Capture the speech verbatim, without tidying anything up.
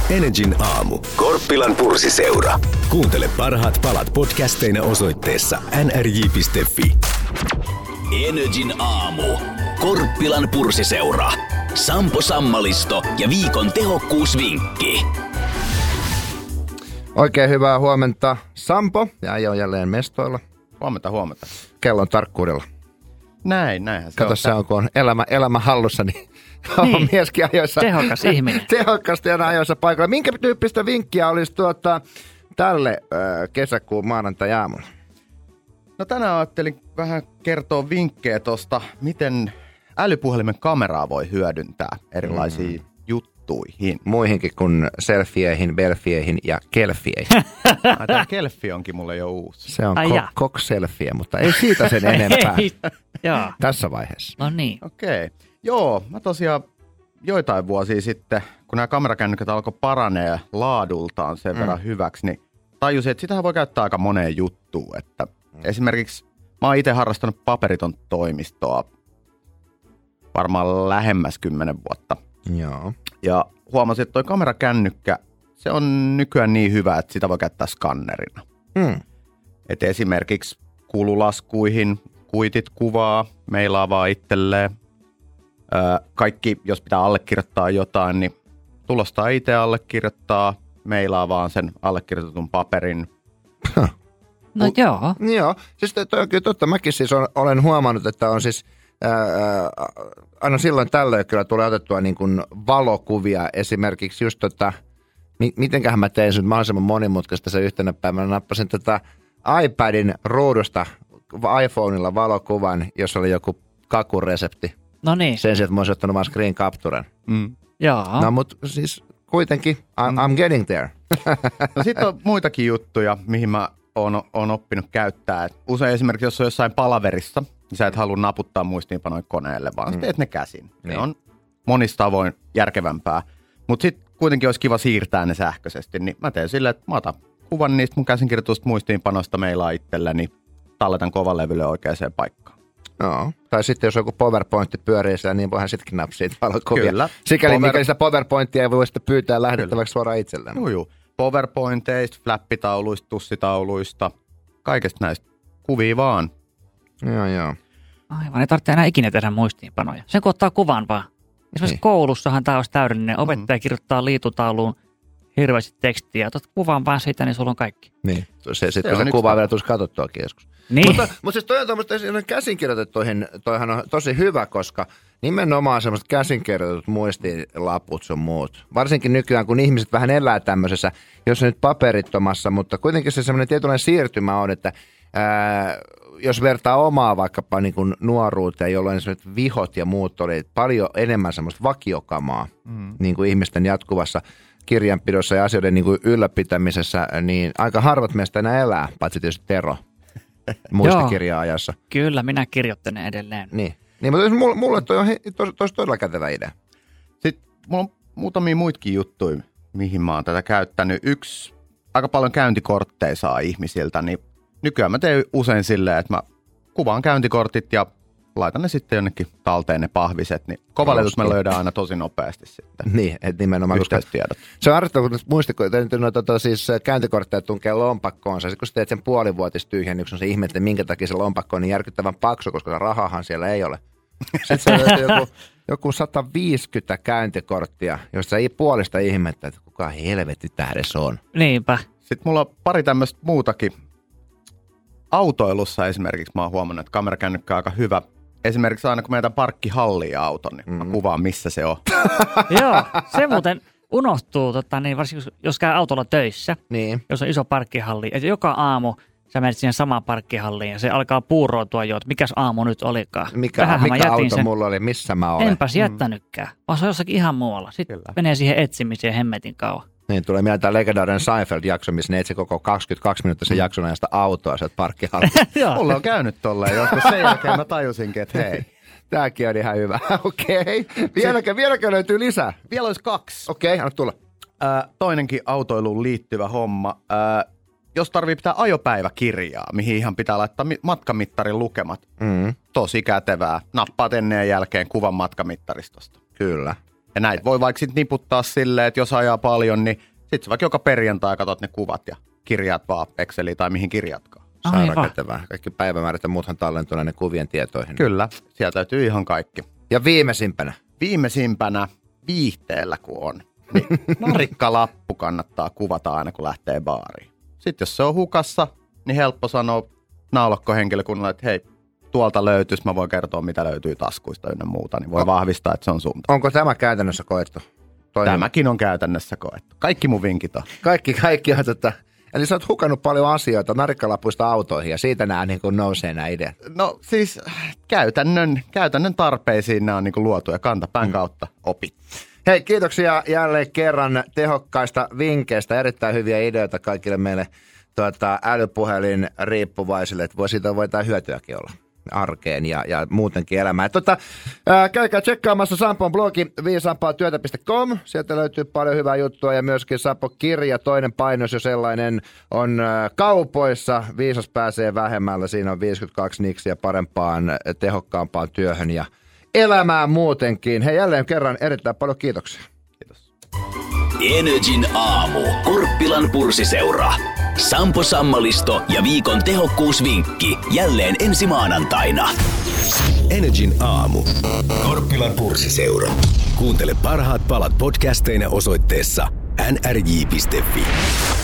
Energin aamu. Korppilan Pursiseura. Kuuntele parhaat palat podcasteina osoitteessa n r j piste f i. Energin aamu. Korppilan Pursiseura. Sampo Sammalisto ja viikon tehokkuusvinkki. Oikein hyvää huomenta, Sampo. Ja Aija on jälleen mestoilla. Huomenta, huomenta. Kellon tarkkuudella. Näin, näinhän se Kato, on. se on, kun on elämä, elämä hallussa, niin, niin. on mieskin ajoissa. Tehokas ihminen. Tehokkaasti aina ajoissa paikalla. Minkä tyyppistä vinkkiä olisi tuota, tälle äh, kesäkuun maanantai-aamulla? No tänään ajattelin vähän kertoa vinkkejä tuosta, miten älypuhelimen kameraa voi hyödyntää erilaisiin mm. juttuihin. Muihinkin kuin selfieihin, belfieihin ja kelfieihin. Ai, tämä kelfi onkin mulle jo uusi. Se on ko- kok-selfie, mutta ei siitä sen enempää Joo. tässä vaiheessa. No niin. Okei. Okay. Joo, mä tosiaan joitain vuosia sitten, kun nämä kamerakännykät alkoi paranee laadultaan sen mm. verran hyväksi, niin tajusin, että sitähän voi käyttää aika moneen juttuun. Että mm. Esimerkiksi mä oon itse harrastanut paperiton toimistoa varmaan lähemmäs kymmenen vuotta. Joo. Ja huomasin, että toi kamerakännykkä, se on nykyään niin hyvä, että sitä voi käyttää skannerina. Mm. Et esimerkiksi kululaskuihin kuitit kuvaa, meilaa vaan itselleen. Öö, kaikki, jos pitää allekirjoittaa jotain, niin tulostaa itse allekirjoittaa, meilaa vaan sen allekirjoitetun paperin. No Mut, joo. Joo, siis toi on kyllä totta. Mäkin siis on, olen huomannut, että on siis ää, aina silloin tällöin kyllä tulee otettua niin kuin valokuvia esimerkiksi just tota, mi, mitenköhän mä tein sen mahdollisimman monimutkaista se yhtenä päivänä. Nappasin tota iPadin ruudusta iPhoneilla valokuvan, jos oli joku kakuresepti. No niin. Sen sijaan, että mä olisin ottanut vaan screen capturen. Mm. Joo. No mutta siis kuitenkin, I'm, I'm getting there. No sitten on muitakin juttuja, mihin mä oon, oon oppinut käyttää. Et usein esimerkiksi, jos on jossain palaverissa, niin sä et halua naputtaa muistiinpanoja koneelle, vaan mm. teet ne käsin. Ne niin. on monissa tavoin järkevämpää. Mutta sitten kuitenkin olisi kiva siirtää ne sähköisesti, niin mä teen silleen, että mä otan kuvan niistä mun käsinkirjoitusta muistiinpanosta meilaa itselleni, talletan kovan levylle oikeaan paikkaan. Joo. Tai sitten jos joku PowerPointti pyörii siellä, niin voihan sittenkin napsia valokuvia. Kyllä. Sikäli Power... mikäli sitä PowerPointia ei voi sitten pyytää lähdettäväksi suoraan itselleen. Joo, joo. PowerPointeista, flappitauluista, tussitauluista, kaikesta näistä kuvia vaan. Joo, joo. Aivan, ei tarvitse enää ikinä tehdä muistiinpanoja. Sen kun ottaa kuvan vaan. Esimerkiksi niin. Koulussahan tämä olisi täydellinen. Opettaja mm-hmm. kirjoittaa liitutauluun hirveästi tekstiä. Otat kuvan vaan siitä, niin sulla on kaikki. Niin, se, sitten kun se kuvaa vielä tulisi katsottuakin joskus. Niin. Mutta, mutta siis toi on tuommoista käsinkirjoitettuihin, toihan on tosi hyvä, koska nimenomaan semmoiset käsinkirjoitetut muistilaput sun muut. Varsinkin nykyään, kun ihmiset vähän elää tämmöisessä, jos nyt paperittomassa, mutta kuitenkin se semmoinen tietynlainen siirtymä on, että ää, jos vertaa omaa vaikkapa niin kuin nuoruuteen, jolloin semmoiset vihot ja muut oli paljon enemmän semmoista vakiokamaa, mm. niin kuin ihmisten jatkuvassa kirjanpidossa ja asioiden niin kuin ylläpitämisessä, niin aika harvat meistä enää elää, paitsi tietysti Tero muistikirja-ajassa. Kyllä, minä kirjoittelen edelleen. Niin, niin mutta mulle, mulle toi on tos, tos todella kätevä idea. Sitten mulla on muutamia muitakin juttuja, mihin mä oon tätä käyttänyt. Yksi, aika paljon käyntikortteja saa ihmisiltä, niin nykyään mä teen usein silleen, että mä kuvaan käyntikortit ja laitan ne sitten jonnekin talteen ne pahviset, niin kovalevyt me löydään aina tosi nopeasti sitten. Niin, että nimenomaan, koska se on harjoittanut, kun muistikoita, tota, siis käyntikortteja tunkee lompakkoonsa, sitten kun sä teet sen puolivuotistyhjennyksen, niin se ihme, että minkä takia se lompakko on niin järkyttävän paksu, koska rahahan siellä ei ole. Sitten se löytyy joku, joku sata viisikymmentä käyntikorttia, josta ei puolesta ihmettä, että kuka helvetti tähdessä on. Niinpä. Sitten mulla on pari tämmöistä muutakin. Autoilussa esimerkiksi mä oon huomannut, että kamerakännykkä on aika hyvä. Esimerkiksi aina kun meidän parkkihallia auton, niin mm-hmm. mä kuvaan, missä se on. Joo, se muuten unohtuu, tota, niin varsinkin jos käy autolla töissä, niin. Jos on iso parkkihalli. Että joka aamu sä menet siihen samaan parkkihalliin ja se alkaa puuroutua jo, että mikäs aamu nyt olikaan. Mikä, mikä auto sen. Mulla oli, missä mä olen. Enpäs jättänytkään, mm. vaan se on jossakin ihan muualla. Sitten Kyllä. menee siihen etsimiseen hemmetin kauan. Niin, tulee mieleen tämä legendaarinen Seinfeld-jakso, missä ne etsi koko kaksikymmentäkaksi minuuttisen mm. jakson ajasta autoa sieltä parkkihallista. Mulla on käynyt tolleen joskus. Sen jälkeen mä tajusinkin, että hei. Tääkin on ihan hyvä. Okei. Okay. Vieläkö, vieläkö löytyy lisää? Vielä olisi kaksi. Okei, okay, anna tulla. Äh, toinenkin autoiluun liittyvä homma. Äh, jos tarvii pitää ajopäiväkirjaa, mihin ihan pitää laittaa matkamittarin lukemat. Mm. Tosi kätevää. Nappaat ennen ja jälkeen kuvan matkamittaristosta. Kyllä. Ja näitä voi vaikka sitten niputtaa silleen, että jos ajaa paljon, niin sitten sä vaikka joka perjantai katsot ne kuvat ja kirjaat vaan Exceliin tai mihin kirjatkaan. Sairaan kätevää. Kaikki päivämäärät ja muuthan tallentuu ne kuvien tietoihin. Kyllä, sieltä täytyy ihan kaikki. Ja viimeisimpänä? Viimeisimpänä viihteellä kun on, niin narikkalappu kannattaa kuvata aina kun lähtee baariin. Sitten jos se on hukassa, niin helppo sanoa naulakkohenkilökunnalle, että hei, tuolta löytyisi, mä voin kertoa mitä löytyy taskuista ynnä muuta, niin voi vahvistaa, että se on sun. Onko tämä käytännössä koettu? Toinen. Tämäkin on käytännössä koettu. Kaikki mun vinkit on. Kaikki, kaikki on tota... Eli sä oot hukannut paljon asioita narikkalapuista autoihin ja siitä nämä niin kuin nousee nämä ideat. No siis käytännön, käytännön tarpeisiin nämä on niin kuin luotu ja kantapään mm. kautta opit. Hei, kiitoksia jälleen kerran tehokkaista vinkkeistä. Erittäin hyviä ideoita kaikille meille tuota, älypuhelin riippuvaisille, että voi siitä voi jotain hyötyäkin olla arkeen ja, ja muutenkin elämään. Tota, ää, käykää tsekkaamassa Sampon blogi viisaampaa työtä piste com. Sieltä löytyy paljon hyvää juttua ja myöskin Sampo-kirja, toinen painos jo sellainen, on ää, kaupoissa. Viisas pääsee vähemmällä. Siinä on viisikymmentäkaksi niksiä parempaan, tehokkaampaan työhön ja elämään muutenkin. Hei, jälleen kerran erittäin paljon kiitoksia. Kiitos. Energin aamu. Korppilan Pursiseura. Sampo Sammalisto ja viikon tehokkuusvinkki jälleen ensi maanantaina. Energin aamu. Korppilan Pursiseura. Kuuntele parhaat palat podcasteina osoitteessa n r j piste f i.